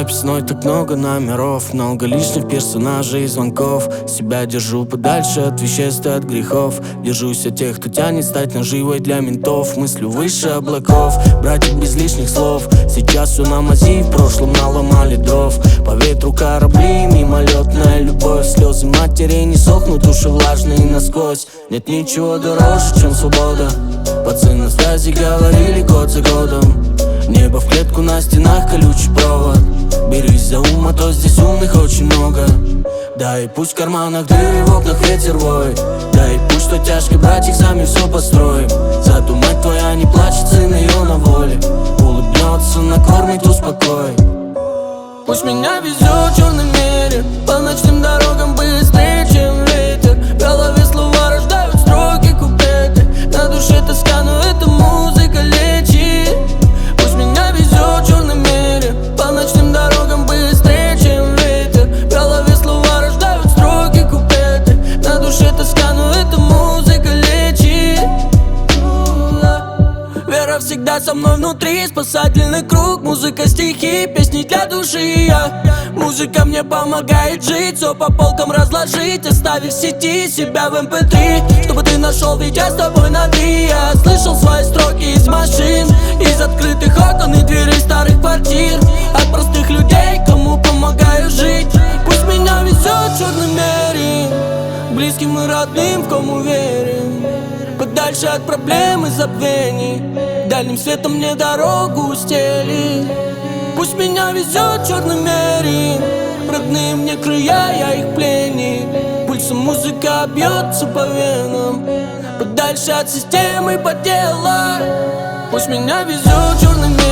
записной так много номеров, много лишних персонажей и звонков. Себя держу подальше от веществ и от грехов. Держусь от тех, кто тянет стать наживой для ментов. Мыслю выше облаков, братья без лишних слов. Сейчас все на мази, в прошлом наломали дров. По ветру корабли, мимолетная любовь. Слезы матери не сохнут, уши влажные насквозь. Нет ничего дороже, чем свобода. Пацаны на связи говорили год за годом. Небо в клетку, на стенах колючий провод. Берись за ум, а то здесь умных очень много. Да и пусть в карманах дыры, в окнах ветер воет. Да и пусть что тяжко, братья, сами все построим. Зато мать твоя не плачет, сын ее на воле. Улыбнется, накормит, успокоит. Пусть меня везет в черном мире, по ночным дорогам быстрее, чем ветер. В голове слова рождают строки, куплеты. На душе тоска, но эта музыка лечит. Пусть меня везет в черном мире, по ночным дорогам быстрее, чем ветер. В голове слова рождают строки, куплеты. На душе тоска, но эта музыка лечит. Вера всегда со мной внутри, спасательный круг. Музыка, стихи, песни для души. Музыка мне помогает жить, все по полкам разложить, оставив в сети себя в MP3. Чтобы ты нашел, ведь я с тобой на «ты». Я слышал свои строки из машин, из открытых окон и дверей старых квартир. От простых людей, кому помогаю жить. Пусть меня везет в черном мире, близким и родным, в ком уверен. Подальше от проблем и забвений, дальним светом мне дорогу устели. Пусть меня везет в черном мире, родные мне края, я их пленник. Пульсом музыка бьется по венам, подальше от системы, по делу. Пусть меня везет в черном мире.